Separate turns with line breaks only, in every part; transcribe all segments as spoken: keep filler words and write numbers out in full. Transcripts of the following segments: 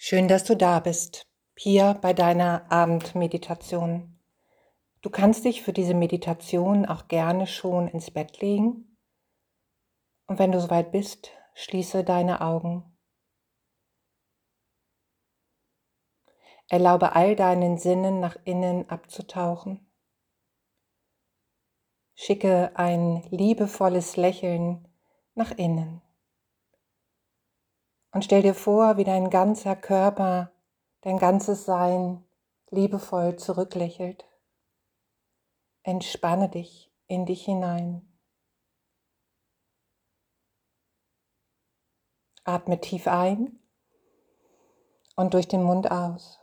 Schön, dass du da bist, hier bei deiner Abendmeditation. Du kannst dich für diese Meditation auch gerne schon ins Bett legen. Und wenn du soweit bist, schließe deine Augen. Erlaube all deinen Sinnen nach innen abzutauchen. Schicke ein liebevolles Lächeln nach innen. Und stell dir vor, wie dein ganzer Körper, dein ganzes Sein liebevoll zurücklächelt. Entspanne dich in dich hinein. Atme tief ein und durch den Mund aus.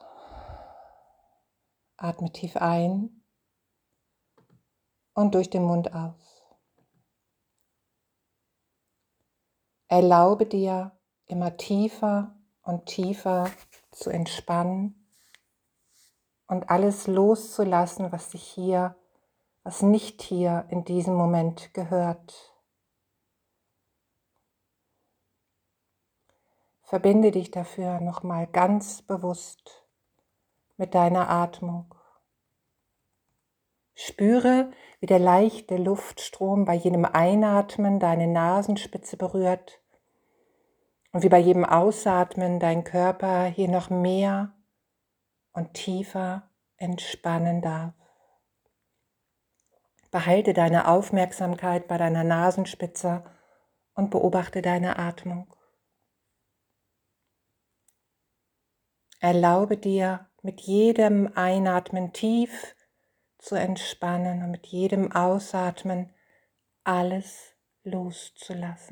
Atme tief ein und durch den Mund aus. Erlaube dir, immer tiefer und tiefer zu entspannen und alles loszulassen, was dich hier, was nicht hier in diesem Moment gehört. Verbinde dich dafür nochmal ganz bewusst mit deiner Atmung. Spüre, wie der leichte Luftstrom bei jedem Einatmen deine Nasenspitze berührt und wie bei jedem Ausatmen dein Körper hier noch mehr und tiefer entspannen darf. Behalte deine Aufmerksamkeit bei deiner Nasenspitze und beobachte deine Atmung. Erlaube dir, mit jedem Einatmen tief zu entspannen und mit jedem Ausatmen alles loszulassen.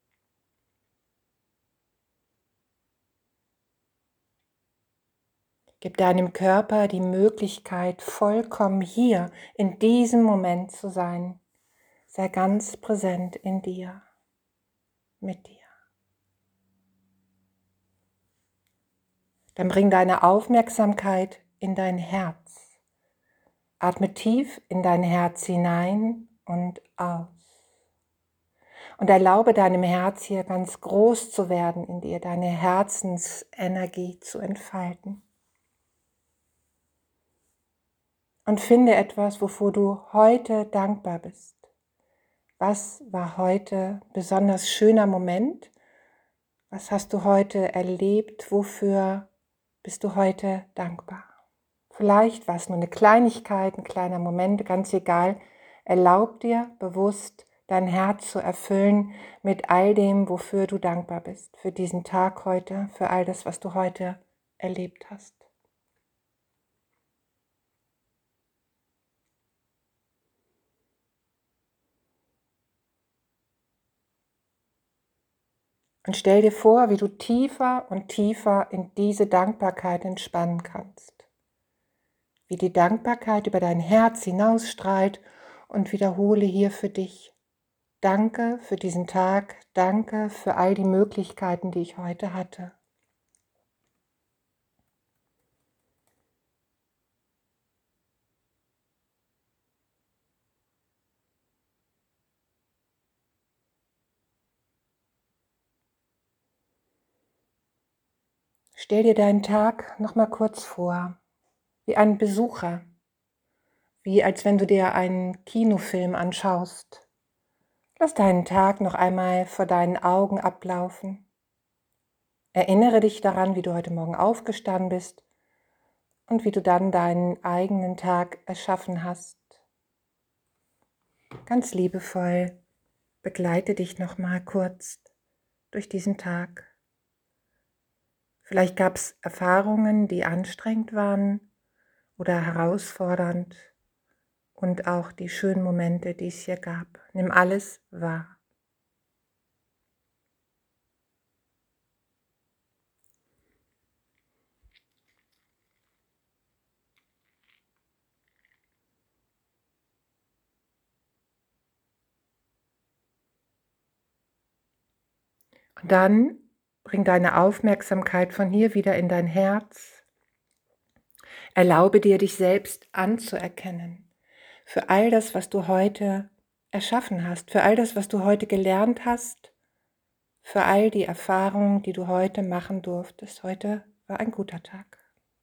Gib deinem Körper die Möglichkeit, vollkommen hier in diesem Moment zu sein. Sei ganz präsent in dir, mit dir. Dann bring deine Aufmerksamkeit in dein Herz. Atme tief in dein Herz hinein und aus. Und erlaube deinem Herz hier ganz groß zu werden in dir, deine Herzensenergie zu entfalten. Und finde etwas, wofür du heute dankbar bist. Was war heute ein besonders schöner Moment? Was hast du heute erlebt? Wofür bist du heute dankbar? Vielleicht war es nur eine Kleinigkeit, ein kleiner Moment, ganz egal. Erlaub dir bewusst, dein Herz zu erfüllen mit all dem, wofür du dankbar bist. Für diesen Tag heute, für all das, was du heute erlebt hast. Und stell dir vor, wie du tiefer und tiefer in diese Dankbarkeit entspannen kannst. Wie die Dankbarkeit über dein Herz hinausstrahlt und wiederhole hier für dich: Danke für diesen Tag, danke für all die Möglichkeiten, die ich heute hatte. Stell dir deinen Tag noch mal kurz vor, wie ein Besucher, wie als wenn du dir einen Kinofilm anschaust. Lass deinen Tag noch einmal vor deinen Augen ablaufen. Erinnere dich daran, wie du heute Morgen aufgestanden bist und wie du dann deinen eigenen Tag erschaffen hast. Ganz liebevoll begleite dich noch mal kurz durch diesen Tag. Vielleicht gab es Erfahrungen, die anstrengend waren oder herausfordernd, und auch die schönen Momente, die es hier gab. Nimm alles wahr. Und dann bring deine Aufmerksamkeit von hier wieder in dein Herz. Erlaube dir, dich selbst anzuerkennen für all das, was du heute erschaffen hast, für all das, was du heute gelernt hast, für all die Erfahrungen, die du heute machen durftest. Heute war ein guter Tag.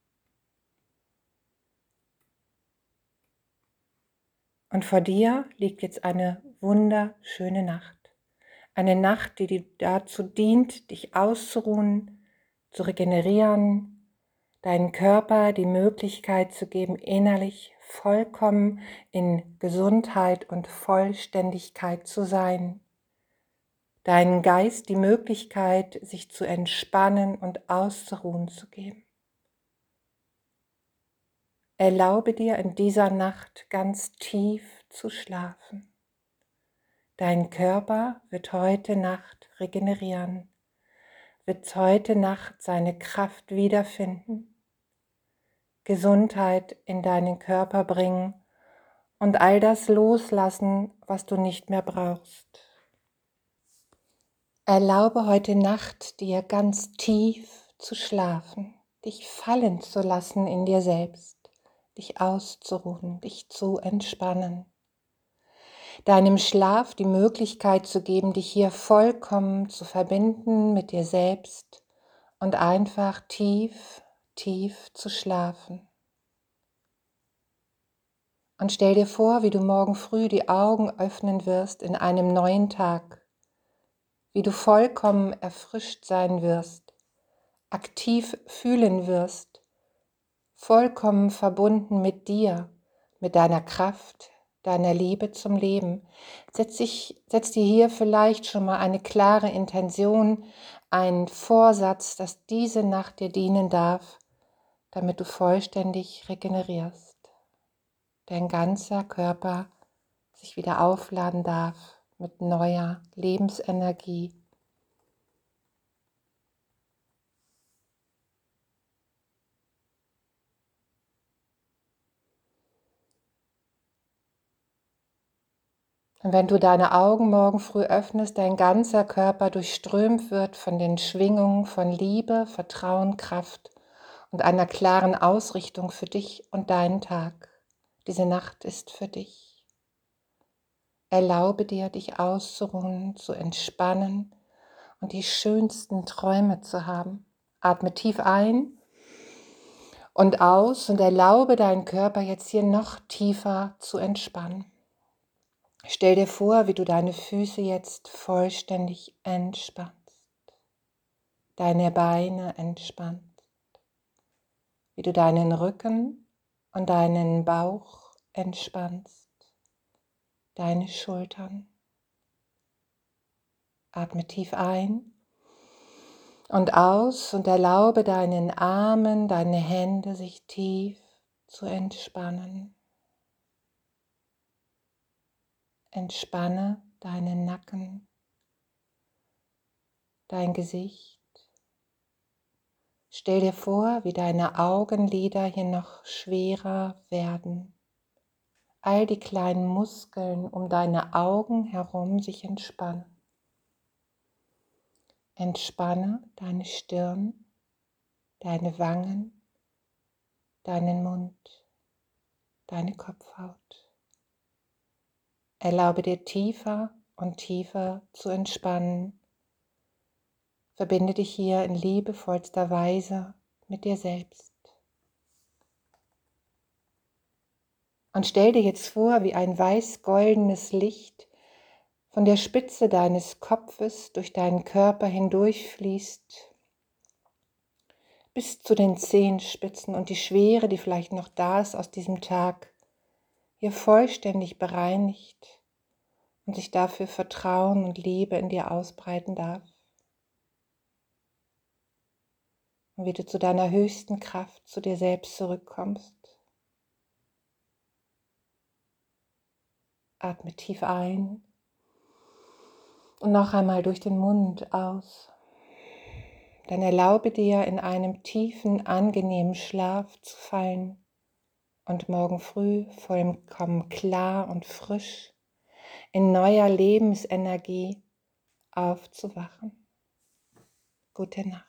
Und vor dir liegt jetzt eine wunderschöne Nacht. Eine Nacht, die dir dazu dient, dich auszuruhen, zu regenerieren, deinen Körper die Möglichkeit zu geben, innerlich vollkommen in Gesundheit und Vollständigkeit zu sein. Deinen Geist die Möglichkeit, sich zu entspannen und auszuruhen zu geben. Erlaube dir in dieser Nacht ganz tief zu schlafen. Dein Körper wird heute Nacht regenerieren, wird heute Nacht seine Kraft wiederfinden, Gesundheit in deinen Körper bringen und all das loslassen, was du nicht mehr brauchst. Erlaube heute Nacht dir ganz tief zu schlafen, dich fallen zu lassen in dir selbst, dich auszuruhen, dich zu entspannen. Deinem Schlaf die Möglichkeit zu geben, dich hier vollkommen zu verbinden mit dir selbst und einfach tief, tief zu schlafen. Und stell dir vor, wie du morgen früh die Augen öffnen wirst in einem neuen Tag, wie du vollkommen erfrischt sein wirst, aktiv fühlen wirst, vollkommen verbunden mit dir, mit deiner Kraft, deiner Liebe zum Leben. Setz, dich, setz dir hier vielleicht schon mal eine klare Intention, einen Vorsatz, dass diese Nacht dir dienen darf, damit du vollständig regenerierst. Dein ganzer Körper sich wieder aufladen darf mit neuer Lebensenergie. Und wenn du deine Augen morgen früh öffnest, dein ganzer Körper durchströmt wird von den Schwingungen von Liebe, Vertrauen, Kraft und einer klaren Ausrichtung für dich und deinen Tag. Diese Nacht ist für dich. Erlaube dir, dich auszuruhen, zu entspannen und die schönsten Träume zu haben. Atme tief ein und aus und erlaube deinen Körper jetzt hier noch tiefer zu entspannen. Stell dir vor, wie du deine Füße jetzt vollständig entspannst, deine Beine entspannst, wie du deinen Rücken und deinen Bauch entspannst, deine Schultern. Atme tief ein und aus und erlaube deinen Armen, deine Hände sich tief zu entspannen. Entspanne deinen Nacken, dein Gesicht. Stell dir vor, wie deine Augenlider hier noch schwerer werden. All die kleinen Muskeln um deine Augen herum sich entspannen. Entspanne deine Stirn, deine Wangen, deinen Mund, deine Kopfhaut. Erlaube dir tiefer und tiefer zu entspannen. Verbinde dich hier in liebevollster Weise mit dir selbst. Und stell dir jetzt vor, wie ein weiß-goldenes Licht von der Spitze deines Kopfes durch deinen Körper hindurchfließt, bis zu den Zehenspitzen und die Schwere, die vielleicht noch da ist aus diesem Tag, hier vollständig bereinigt und sich dafür Vertrauen und Liebe in dir ausbreiten darf. Und wie du zu deiner höchsten Kraft, zu dir selbst zurückkommst. Atme tief ein und noch einmal durch den Mund aus. Dann erlaube dir, in einem tiefen, angenehmen Schlaf zu fallen und morgen früh vollkommen klar und frisch in neuer Lebensenergie aufzuwachen. Gute Nacht.